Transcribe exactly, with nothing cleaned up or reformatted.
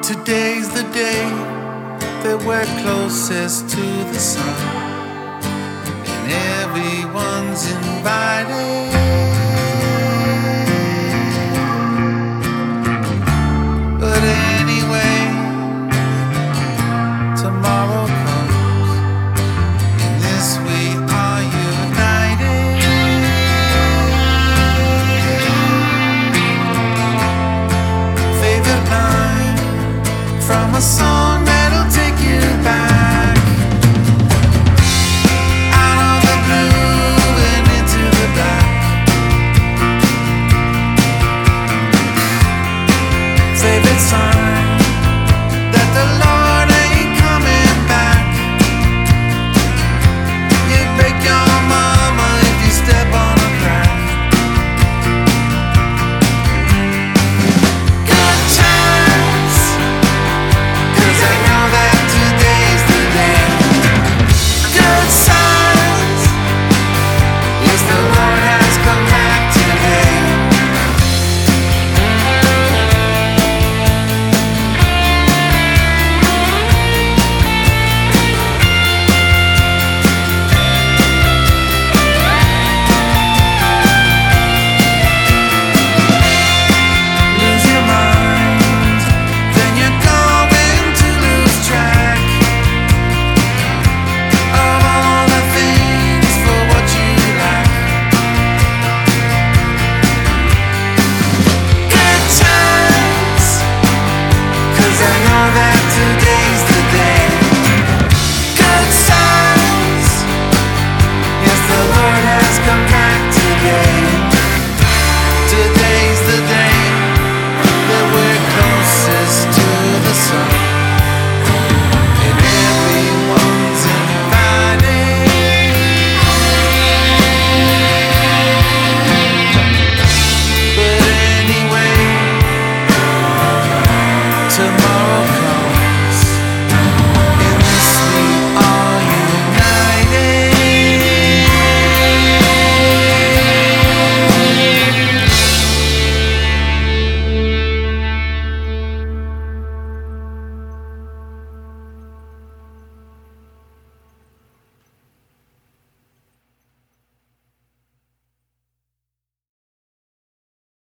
Today's the day that we're closest to the sun, and everyone's invited. But anyway, tomorrow comes, in this we are united. Favorite line from a song that'll take you back, out of the blue and into the black. Favorite sign that the Lord ain't coming back. You break your mama if you step on a crack. Good times, 'cause I know that today's the day. Good signs, yes, the Lord has come back today. Lose your mind, then you're going to lose track of all the things for what you lack. Good times, 'cause I know that today's the